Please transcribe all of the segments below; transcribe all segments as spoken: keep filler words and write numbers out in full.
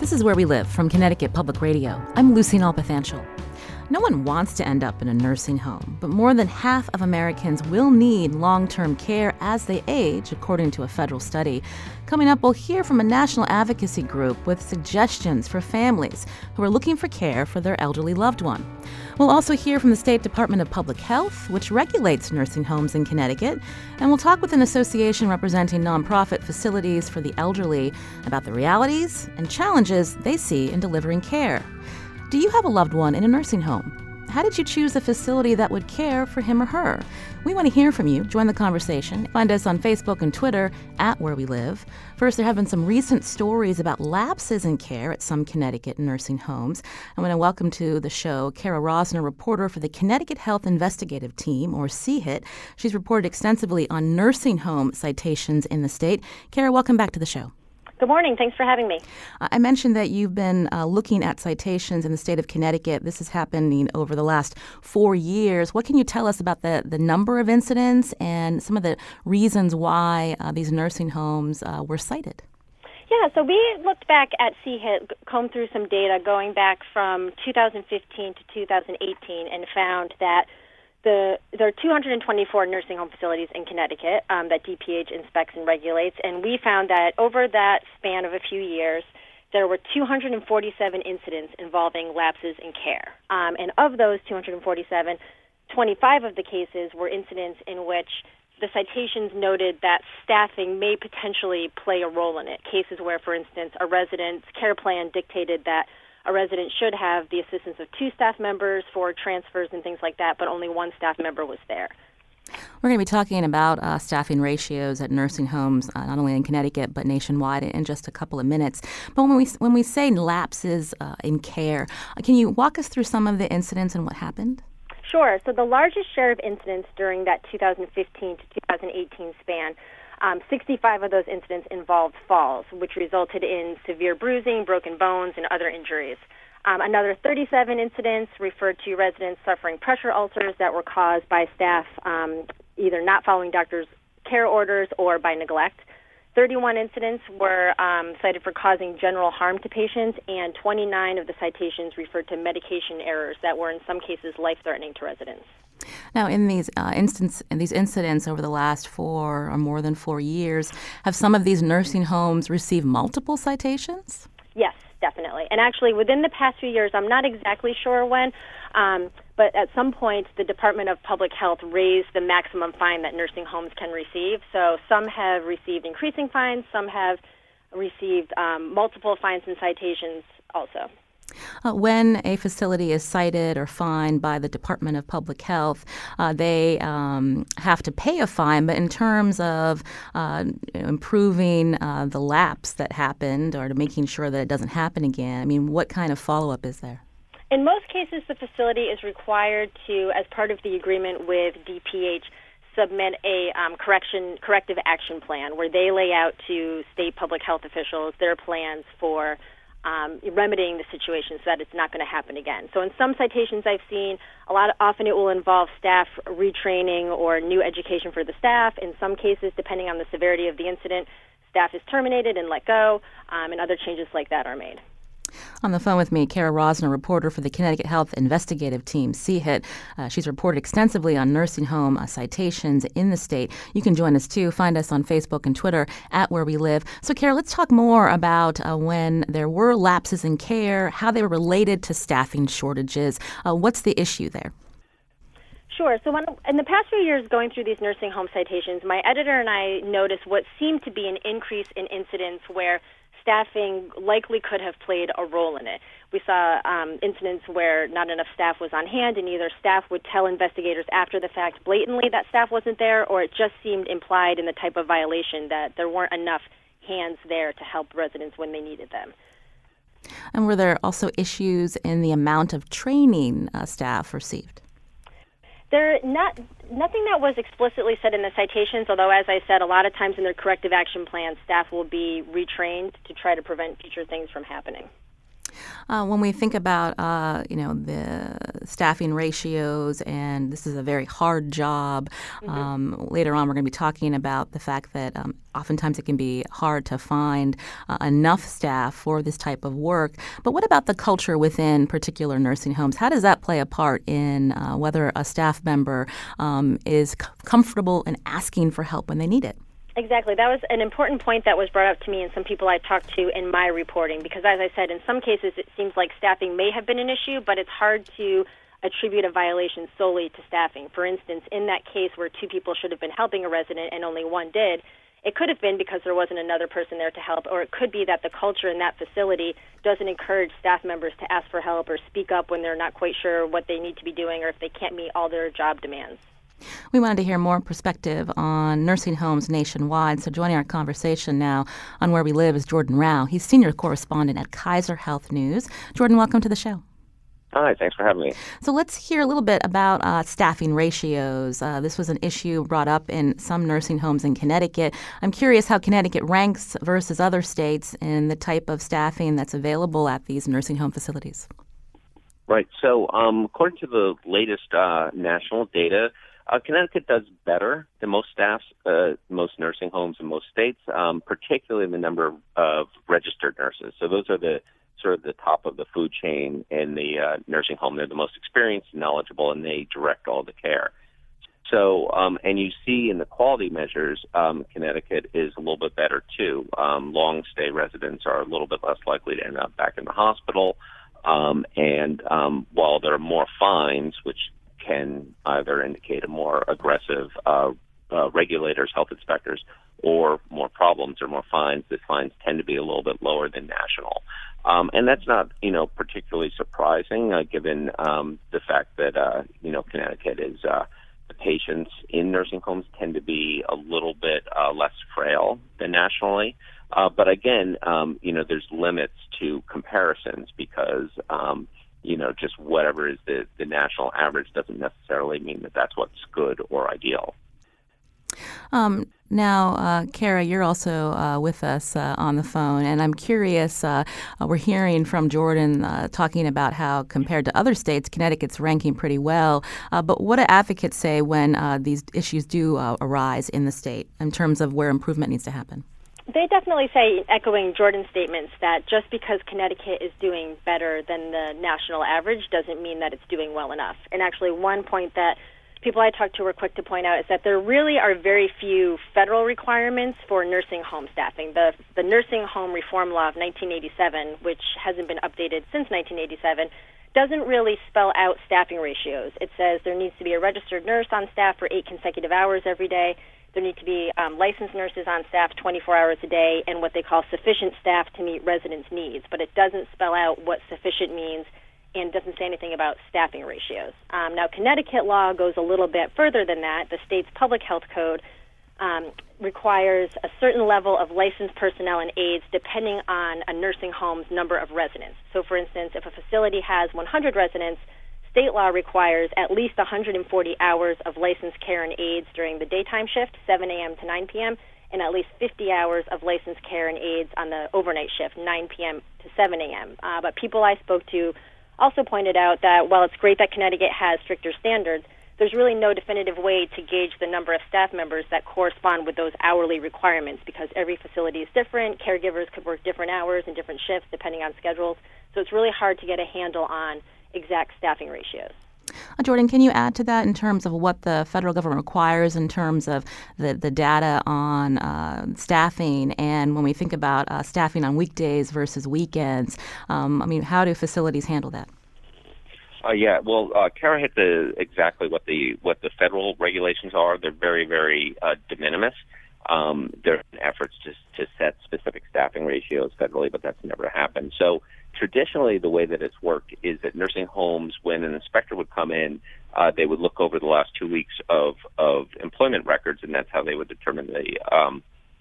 This is Where We Live from Connecticut Public Radio. I'm Lucy Nalpathanchel. No one wants to end up in a nursing home, but more than half of Americans will need long-term care as they age, according to a federal study. Coming up, we'll hear from a national advocacy group with suggestions for families who are looking for care for their elderly loved one. We'll also hear from the State Department of Public Health, which regulates nursing homes in Connecticut, and we'll talk with an association representing nonprofit facilities for the elderly about the realities and challenges they see in delivering care. Do you have a loved one in a nursing home? How did you choose a facility that would care for him or her? We want to hear from you. Join the conversation. Find us on Facebook and Twitter at Where We Live. First, there have been some recent stories about lapses in care at some Connecticut nursing homes. I want to welcome to the show Kara Rosner, reporter for the Connecticut Health Investigative Team, or C H I T. She's reported extensively on nursing home citations in the state. Kara, welcome back to the show. Good morning. Thanks for having me. Uh, I mentioned that you've been uh, looking at citations in the state of Connecticut. This is happening over the last four years. What can you tell us about the, the number of incidents and some of the reasons why uh, these nursing homes uh, were cited? Yeah, so we looked back at C H I T, combed through some data going back from two thousand fifteen to two thousand eighteen, and found that The, there are two hundred twenty-four nursing home facilities in Connecticut um, that D P H inspects and regulates, and we found that over that span of a few years, there were two hundred forty-seven incidents involving lapses in care. Um, and of those two hundred forty-seven, twenty-five of the cases were incidents in which the citations noted that staffing may potentially play a role in it. Cases where, for instance, a resident's care plan dictated that a resident should have the assistance of two staff members for transfers and things like that, but only one staff member was there. We're going to be talking about uh, staffing ratios at nursing homes, uh, not only in Connecticut but nationwide, in just a couple of minutes. But when we when we say lapses uh, in care, uh, can you walk us through some of the incidents and what happened? Sure. So the largest share of incidents during that two thousand fifteen to two thousand eighteen span, Um, sixty-five of those incidents involved falls, which resulted in severe bruising, broken bones, and other injuries. Um, another thirty-seven incidents referred to residents suffering pressure ulcers that were caused by staff um, either not following doctors' care orders or by neglect. thirty-one incidents were um, cited for causing general harm to patients, and twenty-nine of the citations referred to medication errors that were in some cases life-threatening to residents. Now, in these uh, instance, in these incidents over the last four or more than four years, have some of these nursing homes received multiple citations? Yes, definitely. And actually, within the past few years, I'm not exactly sure when, um, but at some point, the Department of Public Health raised the maximum fine that nursing homes can receive. So some have received increasing fines, some have received um, multiple fines and citations also. Uh, when a facility is cited or fined by the Department of Public Health, uh, they um, have to pay a fine. But in terms of uh, improving uh, the lapse that happened or to making sure that it doesn't happen again, I mean, what kind of follow-up is there? In most cases, the facility is required to, as part of the agreement with D P H, submit a um, correction corrective action plan where they lay out to state public health officials their plans for Um, remedying the situation so that it's not going to happen again. So in some citations I've seen, a lot of, often it will involve staff retraining or new education for the staff. In some cases, depending on the severity of the incident, staff is terminated and let go, um, and other changes like that are made. On the phone with me, Kara Rosner, reporter for the Connecticut Health Investigative Team, C H I T. Uh, she's reported extensively on nursing home uh, citations in the state. You can join us, too. Find us on Facebook and Twitter at Where We Live. So, Kara, let's talk more about uh, when there were lapses in care, how they were related to staffing shortages. Uh, what's the issue there? Sure. So when, in the past few years going through these nursing home citations, my editor and I noticed what seemed to be an increase in incidents where staffing likely could have played a role in it. We saw um, incidents where not enough staff was on hand, and either staff would tell investigators after the fact blatantly that staff wasn't there, or it just seemed implied in the type of violation that there weren't enough hands there to help residents when they needed them. And were there also issues in the amount of training uh, staff received? There not nothing that was explicitly said in the citations, although, as I said, a lot of times in their corrective action plans, staff will be retrained to try to prevent future things from happening. Uh, when we think about, uh, you know, the staffing ratios, and this is a very hard job, mm-hmm. um, later on we're going to be talking about the fact that um, oftentimes it can be hard to find uh, enough staff for this type of work. But what about the culture within particular nursing homes? How does that play a part in uh, whether a staff member um, is c- comfortable in asking for help when they need it? Exactly. That was an important point that was brought up to me and some people I talked to in my reporting, because as I said, in some cases it seems like staffing may have been an issue, but it's hard to attribute a violation solely to staffing. For instance, in that case where two people should have been helping a resident and only one did, it could have been because there wasn't another person there to help, or it could be that the culture in that facility doesn't encourage staff members to ask for help or speak up when they're not quite sure what they need to be doing or if they can't meet all their job demands. We wanted to hear more perspective on nursing homes nationwide. So joining our conversation now on Where We Live is Jordan Rao. He's senior correspondent at Kaiser Health News. Jordan, welcome to the show. Hi, thanks for having me. So let's hear a little bit about uh, staffing ratios. Uh, this was an issue brought up in some nursing homes in Connecticut. I'm curious how Connecticut ranks versus other states in the type of staffing that's available at these nursing home facilities. Right. So um, according to the latest uh, national data, Uh, Connecticut does better than most staffs, uh, most nursing homes in most states, um, particularly in the number of, of registered nurses. So those are the sort of the top of the food chain in the uh, nursing home. They're the most experienced and knowledgeable, and they direct all the care. So, um, and you see in the quality measures, um, Connecticut is a little bit better too. Um, long stay residents are a little bit less likely to end up back in the hospital. Um, and um, while there are more fines, which can either indicate a more aggressive uh, uh, regulators, health inspectors, or more problems or more fines. The fines tend to be a little bit lower than national. Um, and that's not, you know, particularly surprising uh, given um, the fact that, uh, you know, Connecticut is, uh, the patients in nursing homes tend to be a little bit uh, less frail than nationally. Uh, but again, um, you know, there's limits to comparisons because, um, you know, just whatever is the, the national average doesn't necessarily mean that that's what's good or ideal. Um, now, uh, Kara, you're also uh, with us uh, on the phone, and I'm curious, uh, uh, we're hearing from Jordan uh, talking about how, compared to other states, Connecticut's ranking pretty well. Uh, but what do advocates say when uh, these issues do uh, arise in the state in terms of where improvement needs to happen? They definitely say, echoing Jordan's statements, that just because Connecticut is doing better than the national average doesn't mean that it's doing well enough. And actually, one point that people I talked to were quick to point out is that there really are very few federal requirements for nursing home staffing. The, the Nursing Home Reform Law of nineteen eighty-seven, which hasn't been updated since nineteen eighty-seven, doesn't really spell out staffing ratios. It says there needs to be a registered nurse on staff for eight consecutive hours every day. There need to be um, licensed nurses on staff twenty-four hours a day and what they call sufficient staff to meet residents' needs. But it doesn't spell out what sufficient means and doesn't say anything about staffing ratios. Um, now, Connecticut law goes a little bit further than that. The state's public health code um, requires a certain level of licensed personnel and aides depending on a nursing home's number of residents. So, for instance, if a facility has one hundred residents, state law requires at least one hundred forty hours of licensed care and aides during the daytime shift, seven a.m. to nine p.m., and at least fifty hours of licensed care and aides on the overnight shift, nine p.m. to seven a.m. Uh, but people I spoke to also pointed out that while it's great that Connecticut has stricter standards, there's really no definitive way to gauge the number of staff members that correspond with those hourly requirements because every facility is different. Caregivers could work different hours and different shifts depending on schedules. So it's really hard to get a handle on exact staffing ratios. Uh, Jordan, can you add to that in terms of what the federal government requires in terms of the, the data on uh, staffing, and when we think about uh, staffing on weekdays versus weekends, um, I mean, how do facilities handle that? Uh, yeah, well, uh, Kara hit the exactly what the what the federal regulations are. They're very, very uh, de minimis. Um, there are efforts to to set specific staffing ratios federally, but that's never happened. So traditionally, the way that it's worked is that nursing homes, when an inspector would come in, uh, they would look over the last two weeks of, of employment records, and that's how they would determine the um,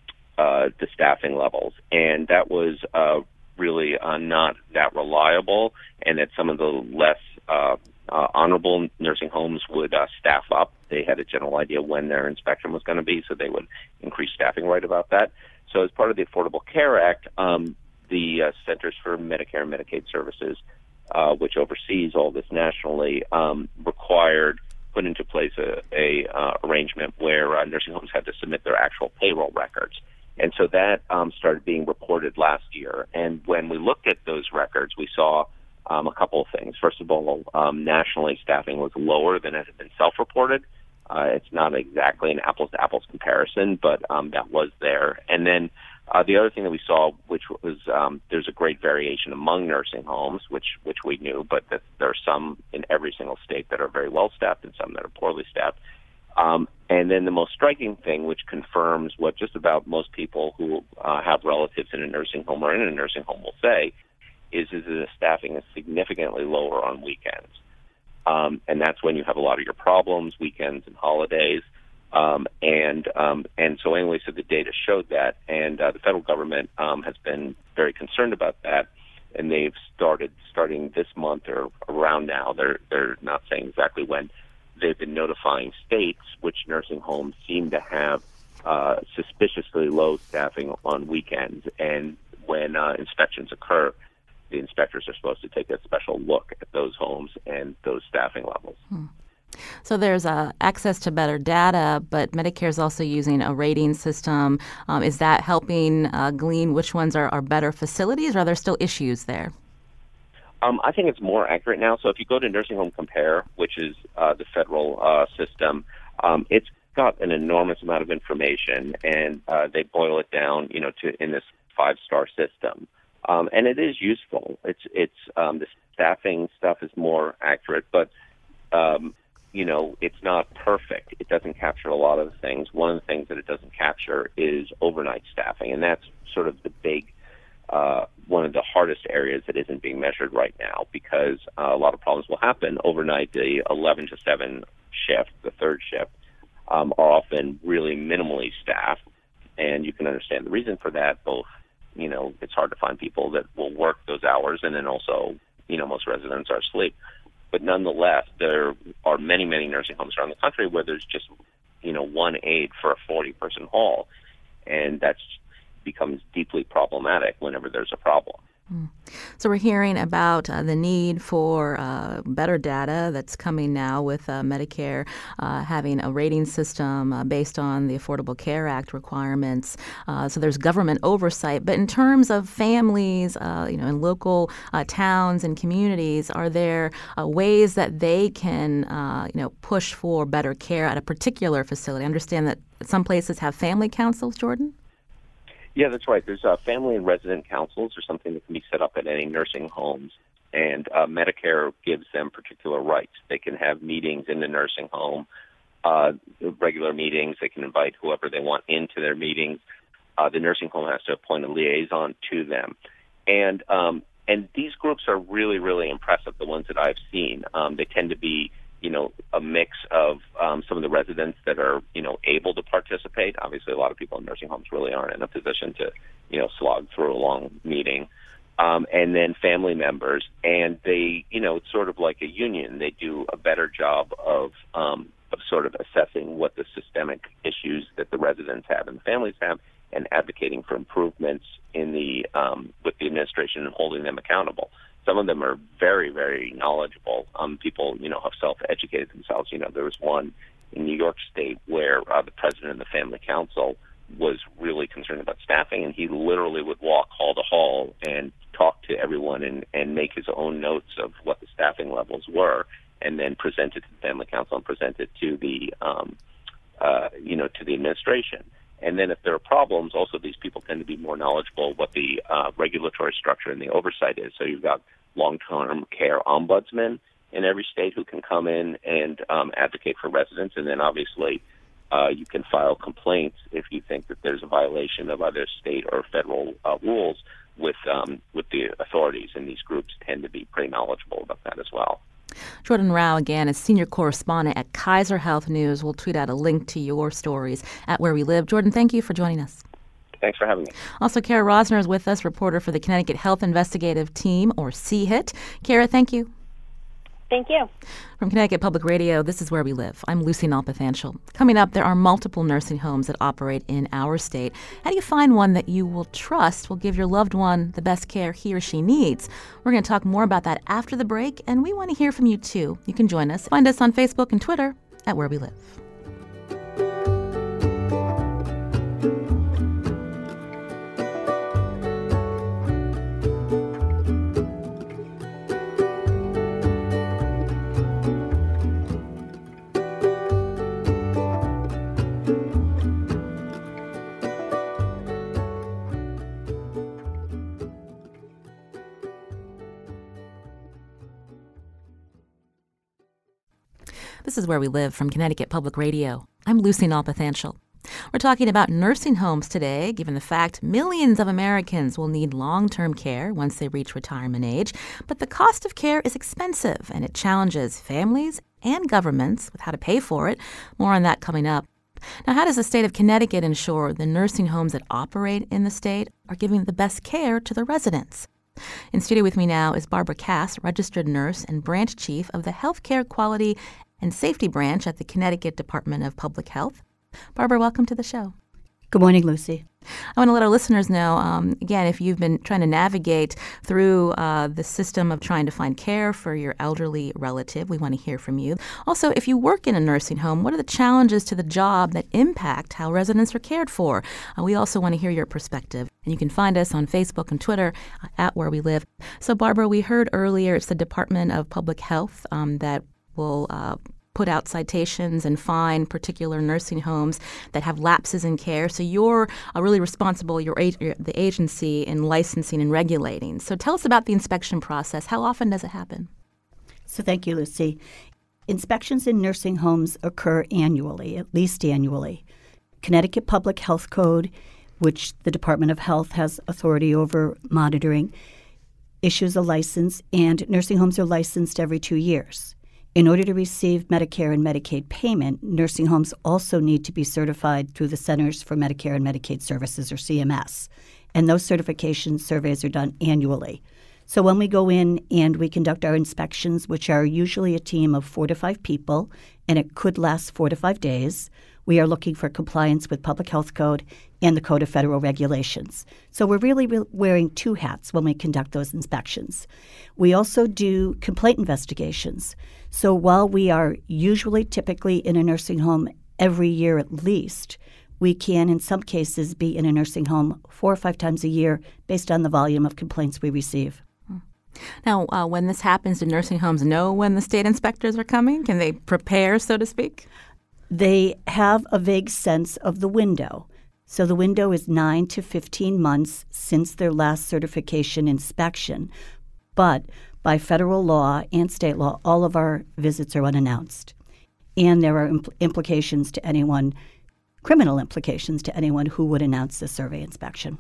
uh, the staffing levels. And that was uh, really uh, not that reliable, and that some of the less uh, uh, honorable nursing homes would uh, staff up. They had a general idea when their inspection was going to be, so they would increase staffing right about that. So as part of the Affordable Care Act, um, the uh, Centers for Medicare and Medicaid Services, uh, which oversees all this nationally, um, required, put into place a, a uh, arrangement where uh, nursing homes had to submit their actual payroll records. And so that um, started being reported last year. And when we looked at those records, we saw um, a couple of things. First of all, um, nationally, staffing was lower than it had been self-reported. Uh, it's not exactly an apples-to-apples comparison, but um, that was there. And then uh, the other thing that we saw, which was um, there's a great variation among nursing homes, which which we knew, but that there are some in every single state that are very well-staffed and some that are poorly staffed. Um, and then the most striking thing, which confirms what just about most people who uh, have relatives in a nursing home or in a nursing home will say, is, is that the staffing is significantly lower on weekends. Um, and that's when you have a lot of your problems, weekends and holidays. Um, and um, and so anyway, so the data showed that, and uh, the federal government um, has been very concerned about that, and they've started, starting this month or around now, they're they're not saying exactly when, they've been notifying states which nursing homes seem to have uh, suspiciously low staffing on weekends, and when uh, inspections occur, the inspectors are supposed to take a special look at those homes and those staffing levels. Hmm. So there's uh, access to better data, but Medicare is also using a rating system. Um, is that helping uh, glean which ones are, are better facilities, or are there still issues there? Um, I think it's more accurate now. So if you go to Nursing Home Compare, which is uh, the federal uh, system, um, it's got an enormous amount of information, and uh, they boil it down, you know, to in this five-star system. Um, and it is useful. It's it's um, the staffing stuff is more accurate, but um, you know, it's not perfect. It doesn't capture a lot of the things. One of the things that it doesn't capture is overnight staffing, and that's sort of the big uh, one of the hardest areas that isn't being measured right now, because uh, a lot of problems will happen overnight. The eleven to seven shift, the third shift, um, are often really minimally staffed, and you can understand the reason for that. Both, you know, it's hard to find people that will work those hours, and then also, you know, most residents are asleep. But nonetheless, there are many, many nursing homes around the country where there's just, you know, one aide for a forty-person hall, and that's becomes deeply problematic whenever there's a problem. Mm. So we're hearing about uh, the need for uh, better data that's coming now with uh, Medicare uh, having a rating system uh, based on the Affordable Care Act requirements. Uh, so there's government oversight. But in terms of families, uh, you know, in local uh, towns and communities, are there uh, ways that they can, uh, you know, push for better care at a particular facility? I understand that some places have family councils, Jordan? Yeah, that's right. There's uh, family and resident councils, or something that can be set up at any nursing homes, and uh, Medicare gives them particular rights. They can have meetings in the nursing home, uh, regular meetings. They can invite whoever they want into their meetings. Uh, the nursing home has to appoint a liaison to them, and um, and these groups are really, really impressive. The ones that I've seen, um, they tend to be, you know, a mix of um, some of the residents that are, you know, able to participate. Obviously, a lot of people in nursing homes really aren't in a position to, you know, slog through a long meeting. Um, and then family members. And they, you know, it's sort of like a union. They do a better job of, um, of sort of assessing what the systemic issues that the residents have and the families have, and advocating for improvements in the um, with the administration and holding them accountable. Some of them are very, very knowledgeable. Um, people, you know, have self-educated themselves. You know, there was one in New York State where uh, the president of the family council was really concerned about staffing, and he literally would walk hall to hall and talk to everyone and, and make his own notes of what the staffing levels were, and then present it to the family council and present it to the, um, uh, you know, to the administration. And then if there are problems, also these people tend to be more knowledgeable what the uh, regulatory structure and the oversight is. So you've got long-term care ombudsmen in every state who can come in and um, advocate for residents. And then obviously uh, you can file complaints if you think that there's a violation of either state or federal uh, rules with um, with the authorities. And these groups tend to be pretty knowledgeable about that as well. Jordan Rao, again, is senior correspondent at Kaiser Health News. We'll tweet out a link to your stories at Where We Live. Jordan, thank you for joining us. Thanks for having me. Also, Kara Rosner is with us, reporter for the Connecticut Health Investigative Team, or C HIT. Kara, thank you. Thank you. From Connecticut Public Radio, this is Where We Live. I'm Lucy Nalpathanchel. Coming up, there are multiple nursing homes that operate in our state. How do you find one that you will trust will give your loved one the best care he or she needs? We're going to talk more about that after the break, and we want to hear from you, too. You can join us. Find us on Facebook and Twitter at Where We Live. This is Where We Live from Connecticut Public Radio. I'm Lucy Nalpathanchel. We're talking about nursing homes today, given the fact millions of Americans will need long-term care once they reach retirement age. But the cost of care is expensive, and it challenges families and governments with how to pay for it. More on that coming up. Now, how does the state of Connecticut ensure the nursing homes that operate in the state are giving the best care to the residents? In studio with me now is Barbara Cass, registered nurse and branch chief of the Healthcare Quality and Safety Branch at the Connecticut Department of Public Health. Barbara, welcome to the show. Good morning, Lucy. I want to let our listeners know, um, again, if you've been trying to navigate through uh, the system of trying to find care for your elderly relative, we want to hear from you. Also, if you work in a nursing home, what are the challenges to the job that impact how residents are cared for? Uh, we also want to hear your perspective. And you can find us on Facebook and Twitter uh, at Where We Live. So, Barbara, we heard earlier it's the Department of Public Health um, that will uh, put out citations and fine particular nursing homes that have lapses in care. So you're uh, really responsible, you're, you're the agency in licensing and regulating. So tell us about the inspection process. How often does it happen? So thank you, Lucy. Inspections in nursing homes occur annually, at least annually. Connecticut Public Health Code, which the Department of Health has authority over monitoring, issues a license, and nursing homes are licensed every two years. In order to receive Medicare and Medicaid payment, nursing homes also need to be certified through the Centers for Medicare and Medicaid Services, or C M S. And those certification surveys are done annually. So when we go in and we conduct our inspections, which are usually a team of four to five people, and it could last four to five days, we are looking for compliance with Public Health Code and the Code of Federal Regulations. So we're really re- wearing two hats when we conduct those inspections. We also do complaint investigations. So while we are usually typically in a nursing home every year at least, we can in some cases be in a nursing home four or five times a year based on the volume of complaints we receive. Now, uh, when this happens, do nursing homes know when the state inspectors are coming? Can they prepare, so to speak? They have a vague sense of the window. So the window is nine to fifteen months since their last certification inspection. But by federal law and state law, all of our visits are unannounced. And there are impl- implications to anyone, criminal implications to anyone who would announce a survey inspection.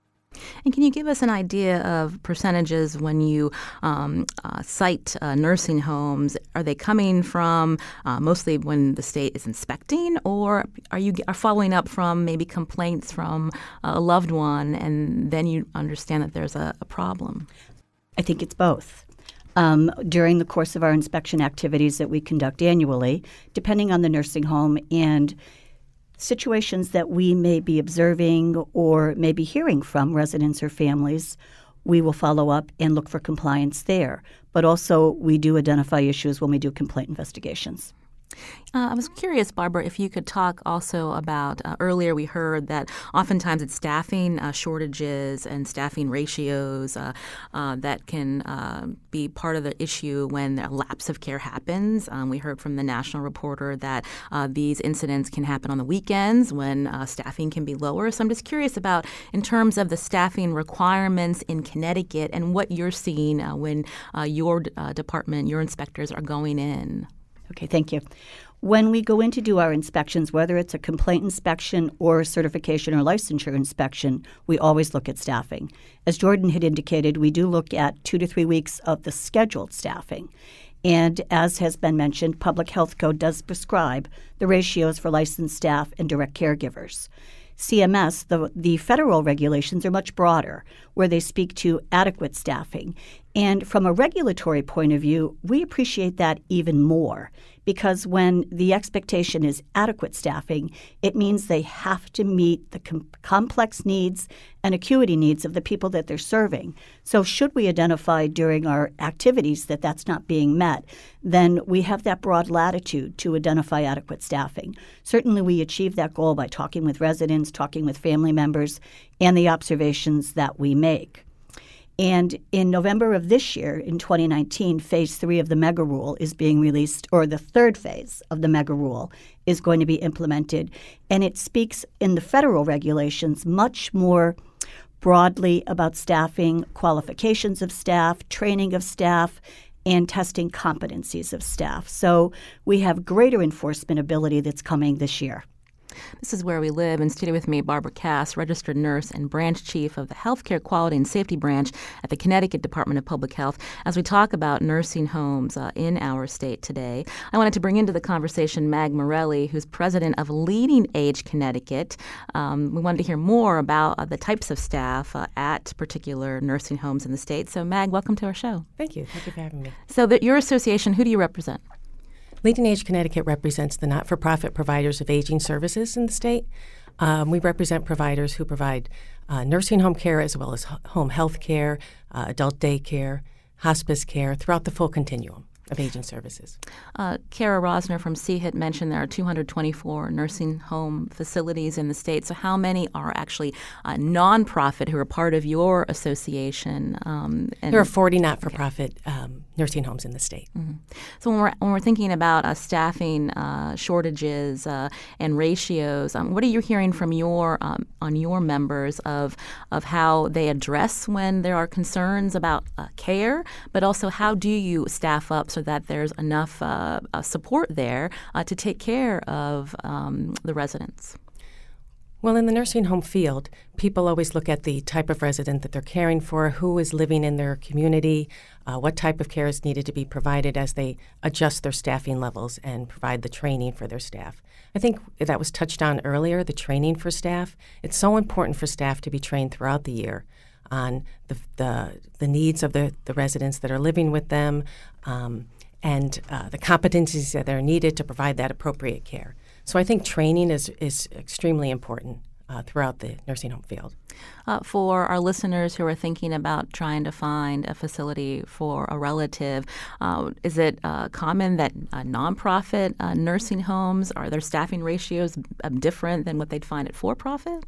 And can you give us an idea of percentages when you um, uh, cite uh, nursing homes? Are they coming from uh, mostly when the state is inspecting, or are you are following up from maybe complaints from a loved one, and then you understand that there's a, a problem? I think it's both. Um, during the course of our inspection activities that we conduct annually, depending on the nursing home and situations that we may be observing or may be hearing from residents or families, we will follow up and look for compliance there. But also we do identify issues when we do complaint investigations. Uh, I was curious, Barbara, if you could talk also about, uh, earlier we heard that oftentimes it's staffing uh, shortages and staffing ratios uh, uh, that can uh, be part of the issue when a lapse of care happens. Um, we heard from the National Reporter that uh, these incidents can happen on the weekends when uh, staffing can be lower. So I'm just curious about, in terms of the staffing requirements in Connecticut and what you're seeing uh, when uh, your uh, department, your inspectors are going in. Okay, thank you. When we go in to do our inspections, whether it's a complaint inspection or a certification or licensure inspection, we always look at staffing. As Jordan had indicated, we do look at two to three weeks of the scheduled staffing. And as has been mentioned, Public Health Code does prescribe the ratios for licensed staff and direct caregivers. C M S, the, the federal regulations are much broader, where they speak to adequate staffing. And from a regulatory point of view, we appreciate that even more because when the expectation is adequate staffing, it means they have to meet the com- complex needs and acuity needs of the people that they're serving. So should we identify during our activities that that's not being met, then we have that broad latitude to identify adequate staffing. Certainly we achieve that goal by talking with residents, talking with family members, and the observations that we make. And in November of this year, in twenty nineteen, phase three of the mega rule is being released, or the third phase of the mega rule is going to be implemented. And it speaks in the federal regulations much more broadly about staffing, qualifications of staff, training of staff, and testing competencies of staff. So we have greater enforcement ability that's coming this year. This is Where We Live. In studio with me, Barbara Cass, registered nurse and branch chief of the Healthcare Quality and Safety Branch at the Connecticut Department of Public Health. As we talk about nursing homes uh, in our state today, I wanted to bring into the conversation Mag Morelli, who's president of Leading Age Connecticut. Um, we wanted to hear more about uh, the types of staff uh, at particular nursing homes in the state. So, Mag, welcome to our show. Thank you. Thank you for having me. So, that your association, who do you represent? Leading Age Connecticut represents the not-for-profit providers of aging services in the state. Um, we represent providers who provide uh, nursing home care as well as home health care, uh, adult day care, hospice care throughout the full continuum of aging services. Uh, Kara Rosner from C H I T mentioned there are two hundred twenty-four nursing home facilities in the state. So how many are actually uh, nonprofit who are part of your association? Um, and there are forty not-for-profit okay. um, nursing homes in the state. Mm-hmm. So when we're, when we're thinking about uh, staffing uh, shortages uh, and ratios, um, what are you hearing from your um, on your members of of how they address when there are concerns about uh, care, but also how do you staff up so that there's enough uh, uh, support there uh, to take care of um, the residents? Well, in the nursing home field, people always look at the type of resident that they're caring for, who is living in their community, uh, what type of care is needed to be provided as they adjust their staffing levels and provide the training for their staff. I think that was touched on earlier, the training for staff. It's so important for staff to be trained throughout the year on the the, the needs of the, the residents that are living with them um, and uh, the competencies that are needed to provide that appropriate care. So I think training is, is extremely important uh, throughout the nursing home field. Uh, for our listeners who are thinking about trying to find a facility for a relative, uh, is it uh, common that uh, nonprofit uh, nursing homes, are their staffing ratios uh, different than what they'd find at for-profit?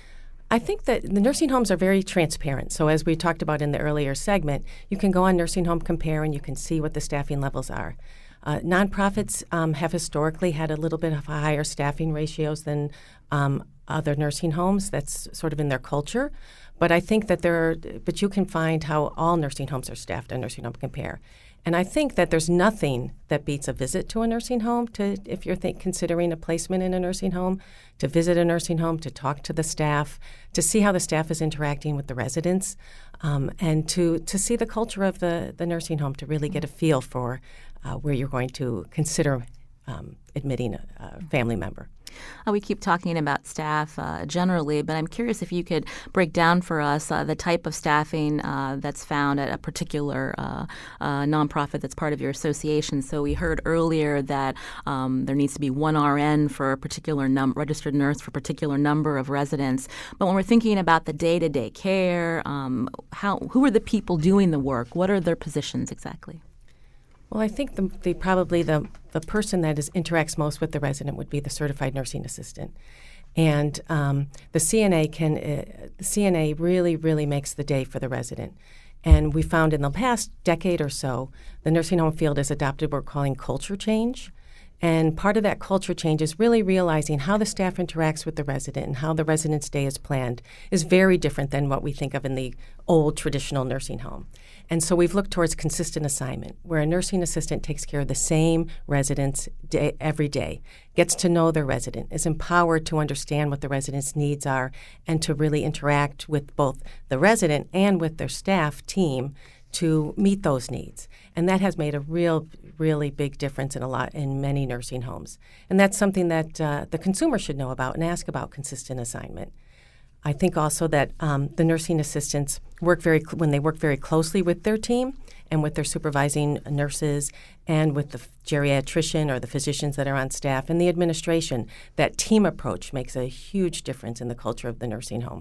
I think that the nursing homes are very transparent. So as we talked about in the earlier segment, you can go on Nursing Home Compare and you can see what the staffing levels are. Uh, nonprofits um, have historically had a little bit of higher staffing ratios than um, other nursing homes. That's sort of in their culture. But I think that there are, but you can find how all nursing homes are staffed on Nursing Home Compare. And I think that there's nothing that beats a visit to a nursing home, to if you're think, considering a placement in a nursing home, to visit a nursing home, to talk to the staff, to see how the staff is interacting with the residents, um, and to, to see the culture of the, the nursing home, to really get a feel for uh, where you're going to consider um, admitting a, a family member. Uh, we keep talking about staff uh, generally, but I'm curious if you could break down for us uh, the type of staffing uh, that's found at a particular uh, uh, nonprofit that's part of your association. So we heard earlier that um, there needs to be one R N for a particular num- registered nurse for a particular number of residents. But when we're thinking about the day-to-day care, um, how who are the people doing the work? What are their positions exactly? Well, I think the, the probably the, the person that is interacts most with the resident would be the certified nursing assistant, and um, the C N A can uh, the C N A really really makes the day for the resident. And we found in the past decade or so, the nursing home field has adopted what we're calling culture change. And part of that culture change is really realizing how the staff interacts with the resident and how the resident's day is planned is very different than what we think of in the old traditional nursing home. And so we've looked towards consistent assignment, where a nursing assistant takes care of the same residents day, every day, gets to know their resident, is empowered to understand what the resident's needs are, and to really interact with both the resident and with their staff team to meet those needs. And that has made a real, really big difference in a lot in many nursing homes. And that's something that uh, the consumer should know about and ask about consistent assignment. I think also that um, the nursing assistants work very when they work very closely with their team and with their supervising nurses and with the geriatrician or the physicians that are on staff and the administration. That team approach makes a huge difference in the culture of the nursing home.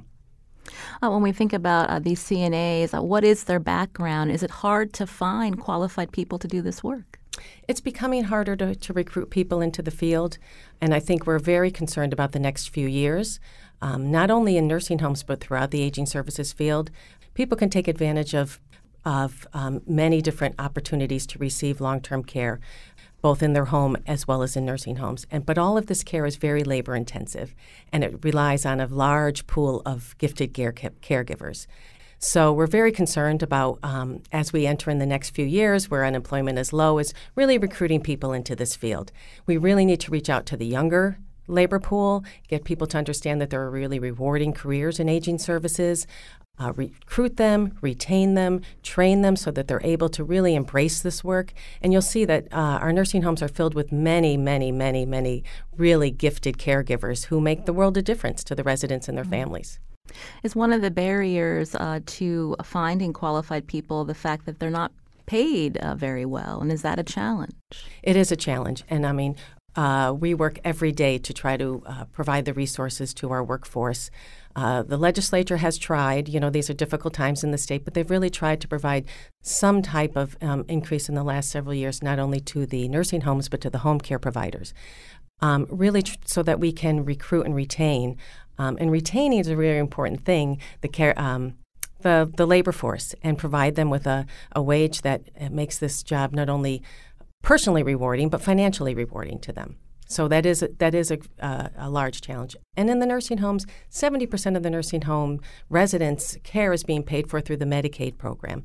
Uh, when we think about uh, these C N As, uh, what is their background? Is it hard to find qualified people to do this work? It's becoming harder to, to recruit people into the field, and I think we're very concerned about the next few years, um, not only in nursing homes but throughout the aging services field. People can take advantage of of um, many different opportunities to receive long-term care, both in their home as well as in nursing homes. And but all of this care is very labor-intensive, and it relies on a large pool of gifted care caregivers. So we're very concerned about, um, as we enter in the next few years where unemployment is low, is really recruiting people into this field. We really need to reach out to the younger labor pool, get people to understand that there are really rewarding careers in aging services, uh, recruit them, retain them, train them so that they're able to really embrace this work. And you'll see that uh, our nursing homes are filled with many, many, many, many really gifted caregivers who make the world a difference to the residents and their families. Is one of the barriers uh, to finding qualified people the fact that they're not paid uh, very well? And is that a challenge? It is a challenge. And I mean, uh, we work every day to try to uh, provide the resources to our workforce. Uh, the legislature has tried, you know, these are difficult times in the state, but they've really tried to provide some type of um, increase in the last several years, not only to the nursing homes, but to the home care providers, um, really tr- so that we can recruit and retain. Um, and retaining is a really important thing, the care, um, the the labor force, and provide them with a, a wage that uh, makes this job not only personally rewarding, but financially rewarding to them. So that is a, that is a, uh, a large challenge. And in the nursing homes, seventy percent of the nursing home residents' care is being paid for through the Medicaid program.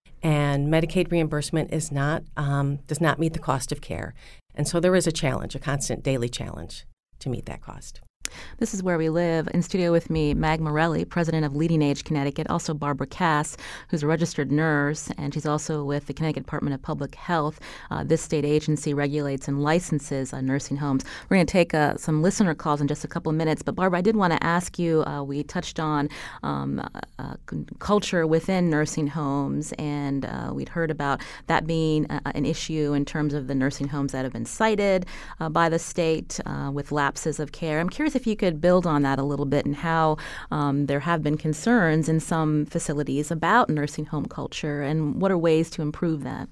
And Medicaid reimbursement is not um, does not meet the cost of care. And so there is a challenge, a constant daily challenge to meet that cost. This is Where We Live. In studio with me, Mag Morelli, president of Leading Age Connecticut, also Barbara Cass, who's a registered nurse, and she's also with the Connecticut Department of Public Health. Uh, this state agency regulates and licenses uh, nursing homes. We're going to take uh, some listener calls in just a couple of minutes, but Barbara, I did want to ask you, uh, we touched on um, uh, culture within nursing homes, and uh, we'd heard about that being uh, an issue in terms of the nursing homes that have been cited uh, by the state uh, with lapses of care. I'm curious if you could build on that a little bit and how um, there have been concerns in some facilities about nursing home culture and what are ways to improve that.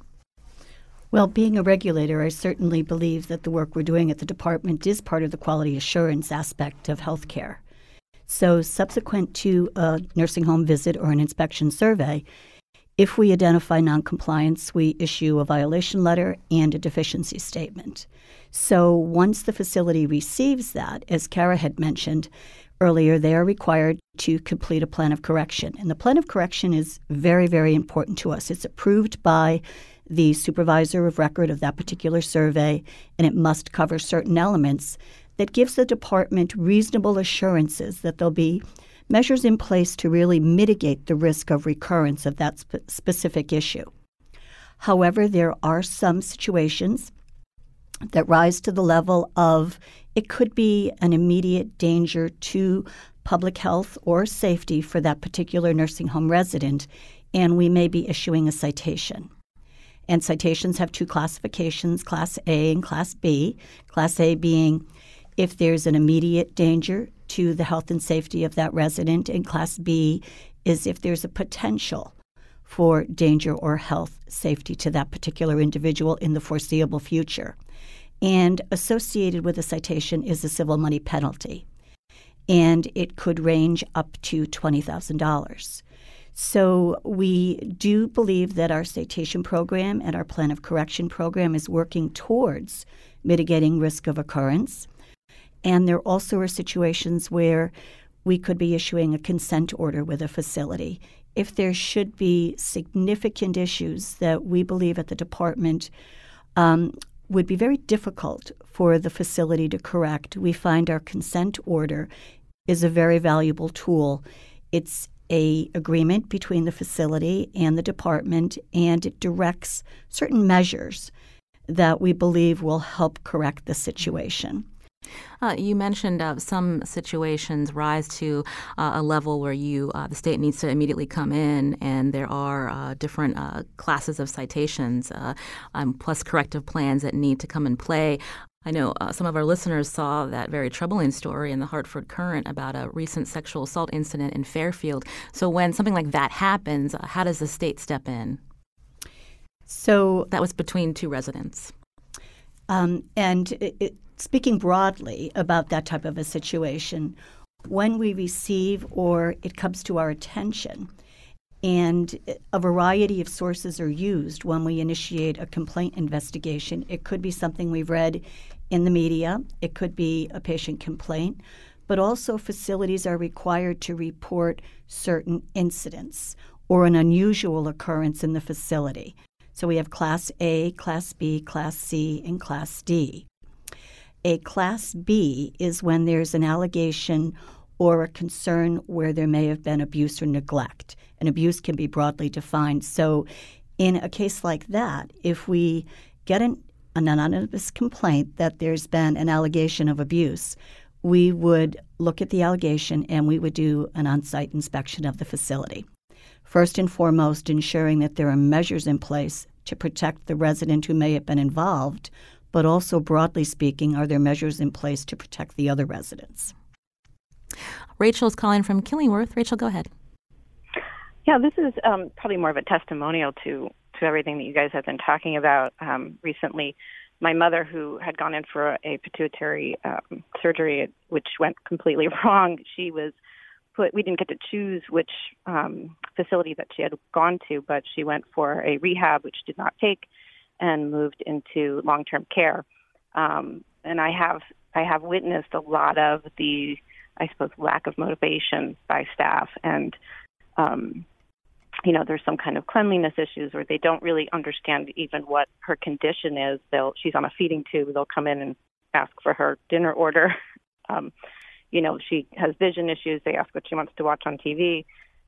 Well, being a regulator, I certainly believe that the work we're doing at the department is part of the quality assurance aspect of healthcare. So subsequent to a nursing home visit or an inspection survey, if we identify noncompliance, we issue a violation letter and a deficiency statement. So once the facility receives that, as Kara had mentioned earlier, they are required to complete a plan of correction. And the plan of correction is very, very important to us. It's approved by the supervisor of record of that particular survey, and it must cover certain elements that gives the department reasonable assurances that there'll be measures in place to really mitigate the risk of recurrence of that spe- specific issue. However, there are some situations that rise to the level of it could be an immediate danger to public health or safety for that particular nursing home resident, and we may be issuing a citation. And citations have two classifications, Class A and Class B. Class A being if there's an immediate danger to the health and safety of that resident, and Class B is if there's a potential for danger or health safety to that particular individual in the foreseeable future. And associated with a citation is a civil money penalty, and it could range up to twenty thousand dollars. So we do believe that our citation program and our plan of correction program is working towards mitigating risk of occurrence. And there also are situations where we could be issuing a consent order with a facility if there should be significant issues that we believe at the department um, would be very difficult for the facility to correct. We find our consent order is a very valuable tool. It's a agreement between the facility and the department, and it directs certain measures that we believe will help correct the situation. Uh, you mentioned uh, some situations rise to uh, a level where you uh, the state needs to immediately come in, and there are uh, different uh, classes of citations, uh, um, plus corrective plans that need to come in play. I know uh, some of our listeners saw that very troubling story in the Hartford Courant about a recent sexual assault incident in Fairfield. So when something like that happens, uh, how does the state step in? So that was between two residents. Um, and it, it, speaking broadly about that type of a situation, when we receive or it comes to our attention, and a variety of sources are used when we initiate a complaint investigation. It could be something we've read in the media. It could be a patient complaint. But also facilities are required to report certain incidents or an unusual occurrence in the facility. So we have Class A, Class B, Class C, and Class D. A Class B is when there's an allegation or a concern where there may have been abuse or neglect. And abuse can be broadly defined. So in a case like that, if we get an, an anonymous complaint that there's been an allegation of abuse, we would look at the allegation and we would do an on-site inspection of the facility. First and foremost, ensuring that there are measures in place to protect the resident who may have been involved, but also, broadly speaking, are there measures in place to protect the other residents? Rachel's calling from Killingworth. Rachel, go ahead. Yeah, this is um, probably more of a testimonial to, to everything that you guys have been talking about um, recently. My mother, who had gone in for a pituitary um, surgery, which went completely wrong, she was put, we didn't get to choose which um, facility that she had gone to, but she went for a rehab, which did not take, and moved into long-term care. Um, and I have I have witnessed a lot of the, I suppose, lack of motivation by staff. And, um, you know, there's some kind of cleanliness issues or they don't really understand even what her condition is. They'll She's on a feeding tube. They'll come in and ask for her dinner order. um, you know, she has vision issues. They ask what she wants to watch on T V.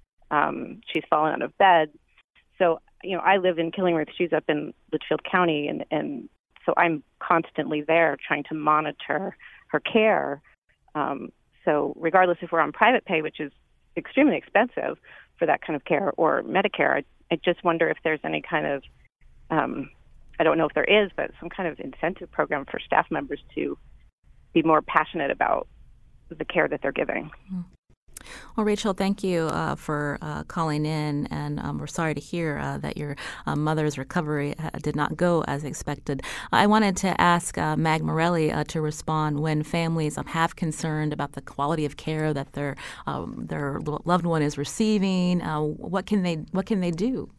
Um, she's fallen out of bed. So, you know, I live in Killingworth. She's up in Litchfield County, and, and so I'm constantly there trying to monitor her care. Um, so regardless if we're on private pay, which is extremely expensive for that kind of care, or Medicare, I, I just wonder if there's any kind of, um, I don't know if there is, but some kind of incentive program for staff members to be more passionate about the care that they're giving. Mm. Well, Rachel, thank you uh, for uh, calling in, and um, we're sorry to hear uh, that your uh, mother's recovery uh, did not go as expected. I wanted to ask uh, Mag Morelli uh, to respond when families um, have concerned about the quality of care that their um, their loved one is receiving. Uh, what can they what can they do?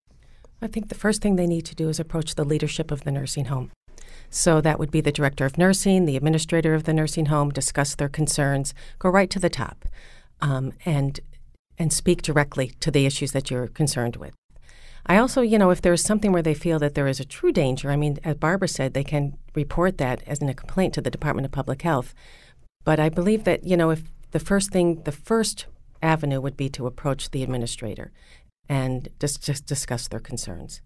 I think the first thing they need to do is approach the leadership of the nursing home. So that would be the director of nursing, the administrator of the nursing home, discuss their concerns, go right to the top. Um, and and speak directly to the issues that you're concerned with. I also, you know, if there is something where they feel that there is a true danger, I mean, as Barbara said, they can report that as in a complaint to the Department of Public Health. But I believe that, you know, if the first thing, the first avenue would be to approach the administrator and just, just discuss their concerns.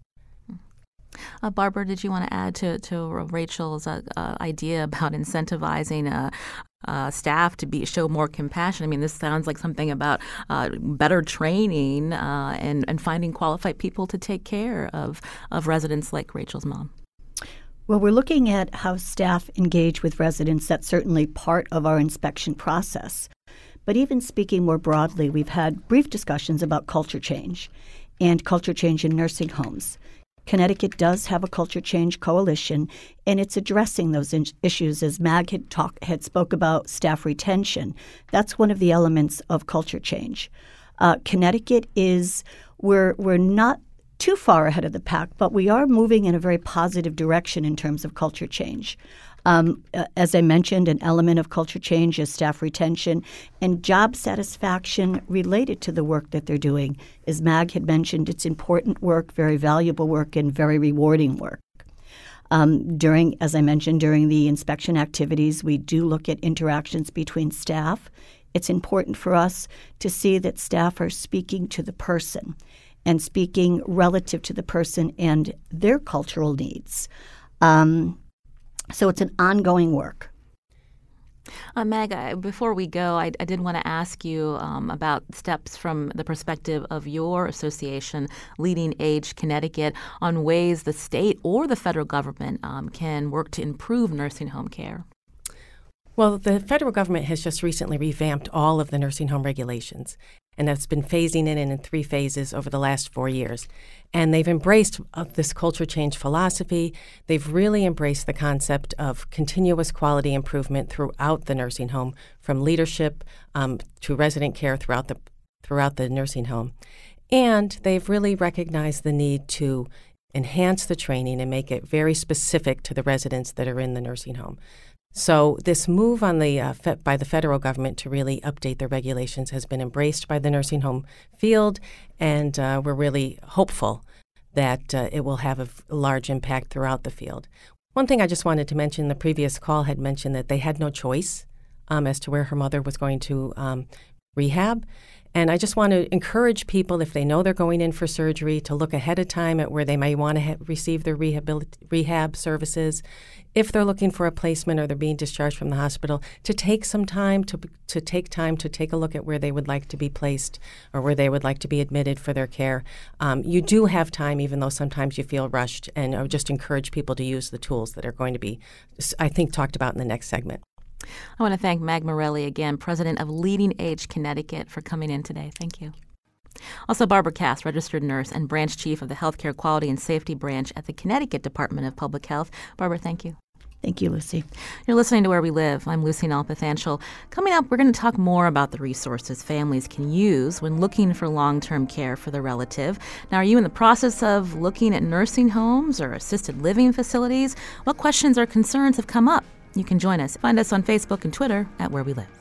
Uh, Barbara, did you want to add to, to Rachel's uh, uh, idea about incentivizing uh, uh, staff to be show more compassion? I mean, this sounds like something about uh, better training uh, and, and finding qualified people to take care of, of residents like Rachel's mom. Well, we're looking at how staff engage with residents. That's certainly part of our inspection process. But even speaking more broadly, we've had brief discussions about culture change and culture change in nursing homes. Connecticut does have a culture change coalition, and it's addressing those in- issues. As Mag had talk, had spoke about staff retention, that's one of the elements of culture change. Uh, Connecticut is we're we're not too far ahead of the pack, but we are moving in a very positive direction in terms of culture change. Um, as I mentioned, an element of culture change is staff retention and job satisfaction related to the work that they're doing. As Mag had mentioned, it's important work, very valuable work, and very rewarding work. Um, during, as I mentioned, during the inspection activities, we do look at interactions between staff. It's important for us to see that staff are speaking to the person and speaking relative to the person and their cultural needs. Um, So it's an ongoing work. Uh, Meg, I, before we go, I, I did want to ask you um, about steps from the perspective of your association, Leading Age Connecticut, on ways the state or the federal government um, can work to improve nursing home care. Well, the federal government has just recently revamped all of the nursing home regulations, and that's been phasing in in three phases over the last four years. And they've embraced uh, this culture change philosophy. They've really embraced the concept of continuous quality improvement throughout the nursing home, from leadership um, to resident care throughout the throughout the nursing home. And they've really recognized the need to enhance the training and make it very specific to the residents that are in the nursing home. So this move on the uh, fe- by the federal government to really update their regulations has been embraced by the nursing home field, and uh, we're really hopeful that uh, it will have a f- large impact throughout the field. One thing I just wanted to mention, the previous call had mentioned that they had no choice um, as to where her mother was going to um, rehab. And I just want to encourage people, if they know they're going in for surgery, to look ahead of time at where they may want to ha- receive their rehabilit- rehab services. If they're looking for a placement or they're being discharged from the hospital, to take some time to to take time to take a look at where they would like to be placed or where they would like to be admitted for their care. Um, you do have time, even though sometimes you feel rushed. And I would just encourage people to use the tools that are going to be, I think, talked about in the next segment. I want to thank Meg Morelli again, president of Leading Age Connecticut, for coming in today. Thank you. Also, Barbara Cass, registered nurse and branch chief of the Healthcare Quality and Safety Branch at the Connecticut Department of Public Health. Barbara, thank you. Thank you, Lucy. You're listening to Where We Live. I'm Lucy Nalpathanchel. Coming up, we're going to talk more about the resources families can use when looking for long-term care for their relative. Now, are you in the process of looking at nursing homes or assisted living facilities? What questions or concerns have come up? You can join us. Find us on Facebook and Twitter at Where We Live.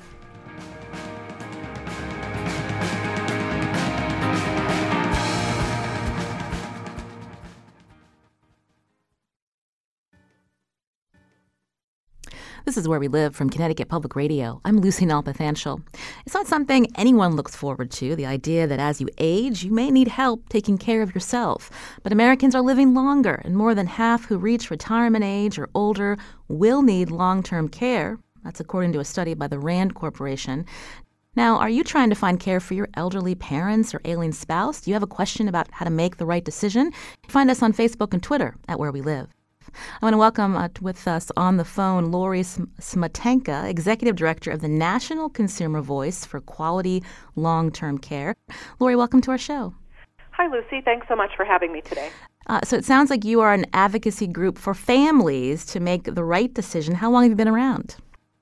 This is Where We Live from Connecticut Public Radio. I'm Lucy Nalpathanchel. It's not something anyone looks forward to, the idea that as you age, you may need help taking care of yourself. But Americans are living longer, and more than half who reach retirement age or older will need long-term care. That's according to a study by the RAND Corporation. Now, are you trying to find care for your elderly parents or ailing spouse? Do you have a question about how to make the right decision? Find us on Facebook and Twitter at Where We Live. I want to welcome uh, with us on the phone Lori Smetanka, Executive Director of the National Consumer Voice for Quality Long-Term Care. Lori, welcome to our show. Hi, Lucy. Thanks so much for having me today. Uh, so it sounds like you are an advocacy group for families to make the right decision. How long have you been around?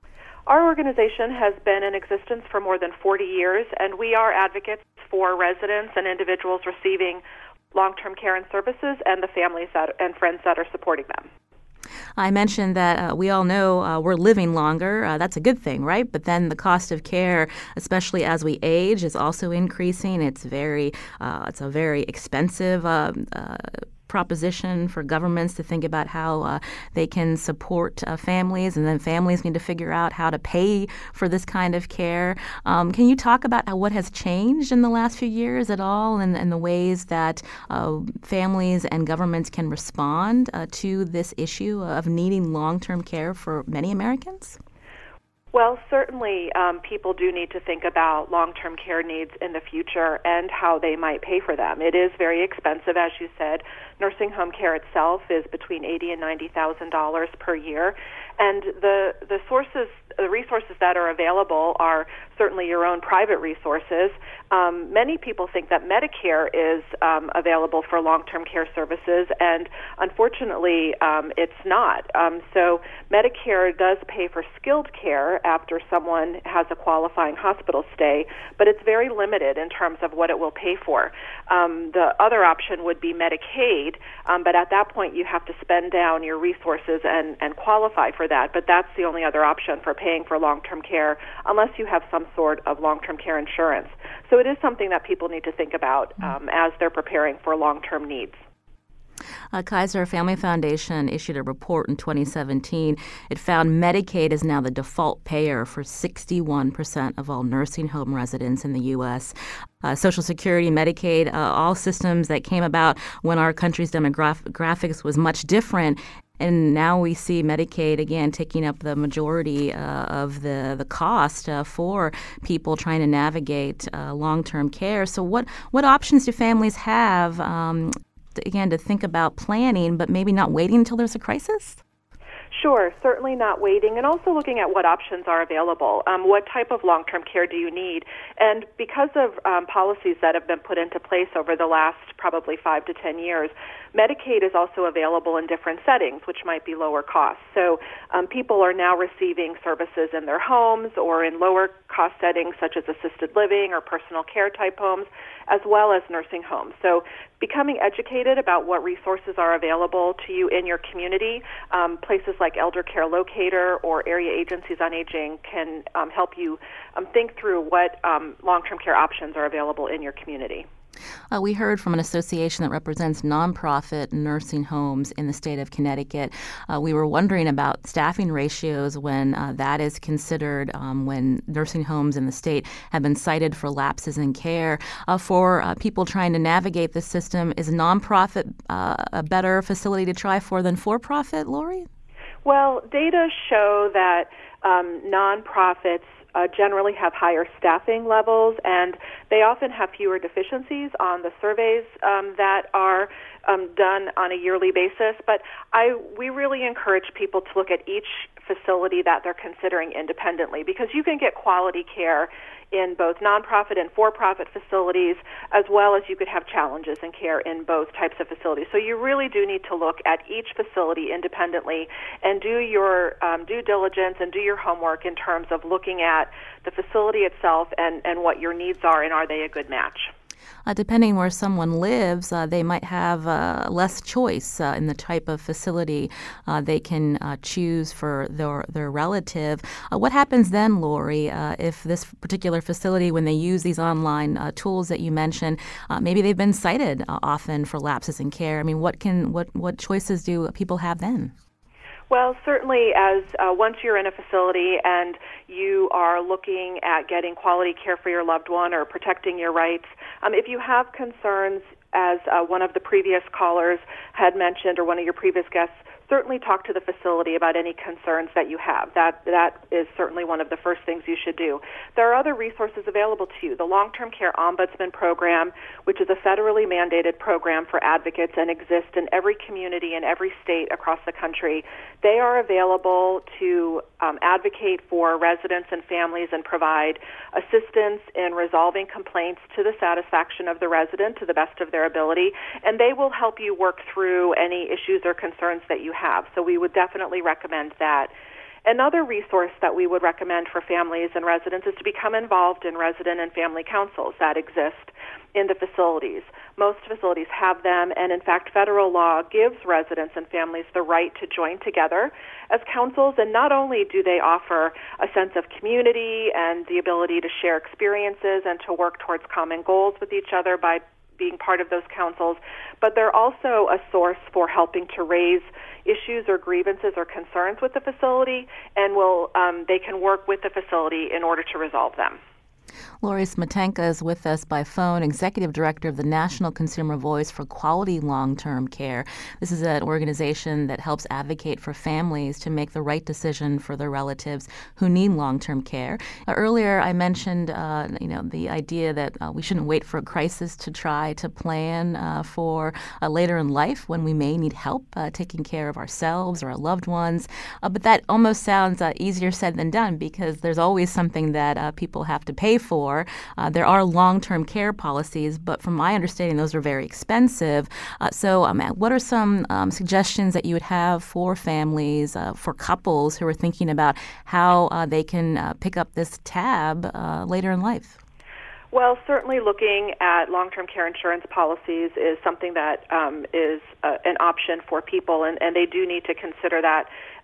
Our organization has been in existence for more than forty years, and we are advocates for residents and individuals receiving long-term care and services and the families that, and friends that are supporting them. I mentioned that uh, we all know uh, we're living longer. Uh, that's a good thing, right? But then the cost of care, especially as we age, is also increasing. It's very, uh, it's a very expensive uh, uh, proposition for governments to think about how uh, they can support uh, families, and then families need to figure out how to pay for this kind of care. Um, can you talk about how, what has changed in the last few years at all, and, and the ways that uh, families and governments can respond uh, to this issue of needing long-term care for many Americans? Well, certainly um, people do need to think about long-term care needs in the future and how they might pay for them. It is very expensive, as you said. Nursing home care itself is between eighty thousand dollars and ninety thousand dollars per year. And the, the sources, the resources that are available are certainly your own private resources. Um, many people think that Medicare is um, available for long-term care services, and unfortunately, um, it's not. Um, so Medicare does pay for skilled care after someone has a qualifying hospital stay, but it's very limited in terms of what it will pay for. Um, the other option would be Medicaid, um, but at that point, you have to spend down your resources and, and qualify for that, but that's the only other option for paying for long-term care unless you have some sort of long-term care insurance. So it is something that people need to think about um, as they're preparing for long-term needs. Uh, Kaiser Family Foundation issued a report in twenty seventeen. It found Medicaid is now the default payer for sixty-one percent of all nursing home residents in the U S. Uh, Social Security, Medicaid, uh, all systems that came about when our country's demographics was much different. And now we see Medicaid, again, taking up the majority uh, of the, the cost uh, for people trying to navigate uh, long-term care. So what, what options do families have, um, to, again, to think about planning, but maybe not waiting until there's a crisis? Sure, certainly not waiting, and also looking at what options are available. Um, what type of long-term care do you need? And because of um, policies that have been put into place over the last probably five to ten years, Medicaid is also available in different settings, which might be lower cost. So um, people are now receiving services in their homes or in lower cost settings such as assisted living or personal care type homes, as well as nursing homes. So becoming educated about what resources are available to you in your community, um, places like Elder Care Locator or area agencies on aging can um, help you um, think through what um, long-term care options are available in your community. Uh, we heard from an association that represents nonprofit nursing homes in the state of Connecticut. Uh, we were wondering about staffing ratios when uh, that is considered, um, when nursing homes in the state have been cited for lapses in care. Uh, for uh, people trying to navigate the system, is nonprofit uh, a better facility to try for than for-profit, Lori? Well, data show that um, nonprofits Uh, generally have higher staffing levels, and they often have fewer deficiencies on the surveys um, that are um, done on a yearly basis. But I, we really encourage people to look at each facility that they're considering independently, because you can get quality care in both nonprofit and for-profit facilities, as well as you could have challenges in care in both types of facilities. So you really do need to look at each facility independently and do your um, due diligence and do your homework in terms of looking at the facility itself and, and what your needs are, and are they a good match. Uh, depending where someone lives, uh, they might have uh, less choice uh, in the type of facility uh, they can uh, choose for their their relative. Uh, what happens then, Lori, uh, if this particular facility, when they use these online uh, tools that you mentioned, uh, maybe they've been cited uh, often for lapses in care? I mean, what can what what choices do people have then? Well, certainly as uh, once you're in a facility and you are looking at getting quality care for your loved one or protecting your rights, um, if you have concerns, as uh, one of the previous callers had mentioned, or one of your previous guests, certainly talk to the facility about any concerns that you have. That that is certainly one of the first things you should do. There are other resources available to you. The Long-Term Care Ombudsman Program, which is a federally mandated program for advocates and exists in every community in every state across the country. They are available to um, advocate for residents and families and provide assistance in resolving complaints to the satisfaction of the resident to the best of their ability, and they will help you work through any issues or concerns that you have. So we would definitely recommend that. Another resource that we would recommend for families and residents is to become involved in resident and family councils that exist in the facilities. Most facilities have them, and in fact, federal law gives residents and families the right to join together as councils, and not only do they offer a sense of community and the ability to share experiences and to work towards common goals with each other by being part of those councils, but they're also a source for helping to raise issues or grievances or concerns with the facility, and will um, they can work with the facility in order to resolve them. Lori Smetanka is with us by phone, Executive Director of the National Consumer Voice for Quality Long-Term Care. This is an organization that helps advocate for families to make the right decision for their relatives who need long-term care. Uh, earlier, I mentioned, uh, you know, the idea that uh, we shouldn't wait for a crisis to try to plan uh, for uh, later in life when we may need help uh, taking care of ourselves or our loved ones. Uh, but that almost sounds uh, easier said than done, because there's always something that uh, people have to pay for. Uh, there are long-term care policies, but from my understanding, those are very expensive. Uh, so um, what are some um, suggestions that you would have for families, uh, for couples who are thinking about how uh, they can uh, pick up this tab uh, later in life? Well, certainly looking at long-term care insurance policies is something that um, is uh, an option for people, and, and they do need to consider that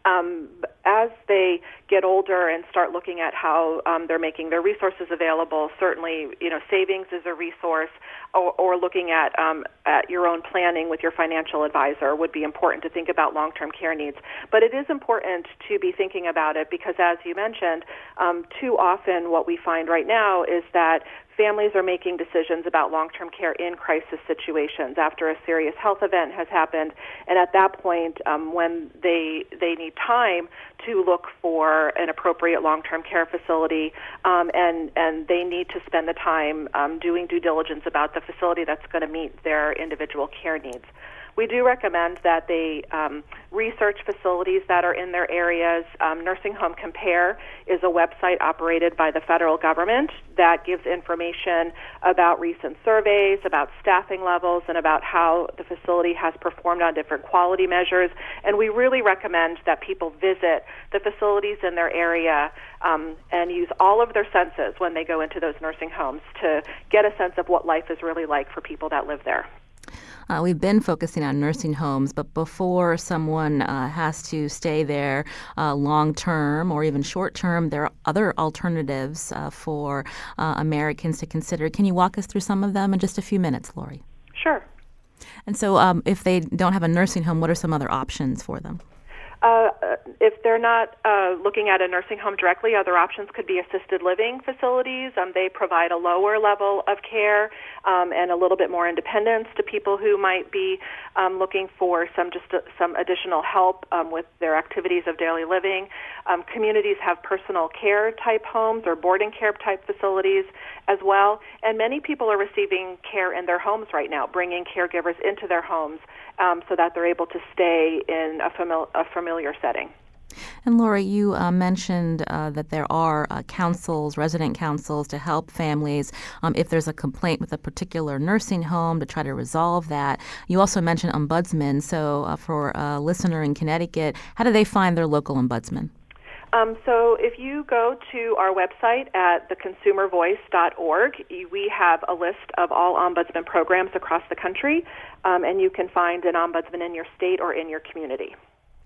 Um, as they get older and start looking at how um, they're making their resources available, certainly, you know, savings is a resource, or, or looking at um, at your own planning with your financial advisor would be important to think about long-term care needs. But it is important to be thinking about it because, as you mentioned, um, too often what we find right now is that families are making decisions about long-term care in crisis situations after a serious health event has happened, and at that point, um, when they they need time to look for an appropriate long-term care facility, um, and and they need to spend the time um, doing due diligence about the facility that's going to meet their individual care needs. We do recommend that they um, research facilities that are in their areas. Um, Nursing Home Compare is a website operated by the federal government that gives information about recent surveys, about staffing levels, and about how the facility has performed on different quality measures. And we really recommend that people visit the facilities in their area um, and use all of their senses when they go into those nursing homes to get a sense of what life is really like for people that live there. Uh, we've been focusing on nursing homes, but before someone uh, has to stay there uh, long-term or even short-term, there are other alternatives uh, for uh, Americans to consider. Can you walk us through some of them in just a few minutes, Lori? Sure. And so um, if they don't have a nursing home, what are some other options for them? Uh, if they're not uh, looking at a nursing home directly, other options could be assisted living facilities. Um, they provide a lower level of care um, and a little bit more independence to people who might be um, looking for some just uh, some additional help um, with their activities of daily living. Um, communities have personal care type homes or boarding care type facilities as well, and many people are receiving care in their homes right now, bringing caregivers into their homes um, so that they're able to stay in a, famil- a familiar setting. And Lori, you uh, mentioned uh, that there are uh, councils, resident councils, to help families um, if there's a complaint with a particular nursing home to try to resolve that. You also mentioned ombudsmen. So uh, for a listener in Connecticut, how do they find their local ombudsman? Um, so if you go to our website at the consumer voice dot org, we have a list of all ombudsman programs across the country, um, and you can find an ombudsman in your state or in your community.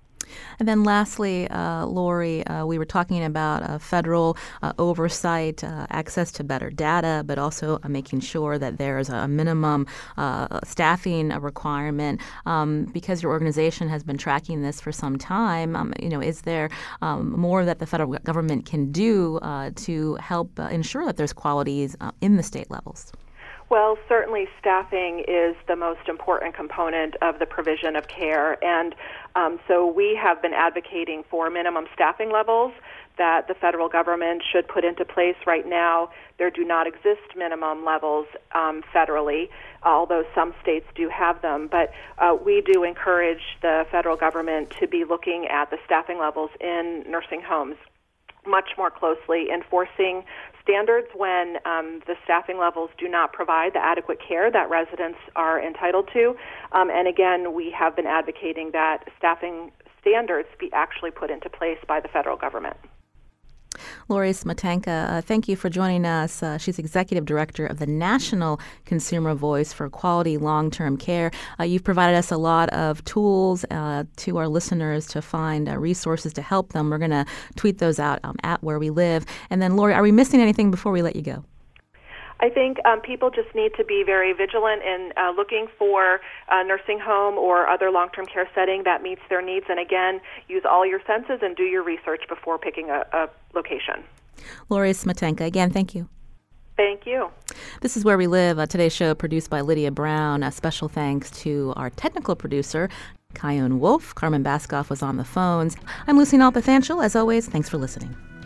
And then lastly, uh, Lori, uh, we were talking about uh, federal uh, oversight, uh, access to better data, but also uh, making sure that there's a minimum uh, staffing requirement. Um, because your organization has been tracking this for some time, um, you know, is there um, more that the federal government can do uh, to help uh, ensure that there's qualities uh, in the state levels? Well, certainly staffing is the most important component of the provision of care, and um, so we have been advocating for minimum staffing levels that the federal government should put into place. Right now, there do not exist minimum levels um, federally, although some states do have them. But uh, we do encourage the federal government to be looking at the staffing levels in nursing homes much more closely, enforcing standards when um, the staffing levels do not provide the adequate care that residents are entitled to. Um, and again, we have been advocating that staffing standards be actually put into place by the federal government. Lori Smetanka, uh, thank you for joining us. Uh, she's Executive Director of the National Consumer Voice for Quality Long-Term Care. Uh, you've provided us a lot of tools uh, to our listeners to find uh, resources to help them. We're going to tweet those out um, at Where We Live. And then, Lori, are we missing anything before we let you go? I think um, people just need to be very vigilant in uh, looking for a nursing home or other long-term care setting that meets their needs. And again, use all your senses and do your research before picking a, a location. Lori Smetanka, again, thank you. Thank you. This is Where We Live, uh, today's show produced by Lydia Brown. A special thanks to our technical producer, Kyone Wolf. Carmen Baskoff was on the phones. I'm Lucy Nalpathanchel. As always, thanks for listening.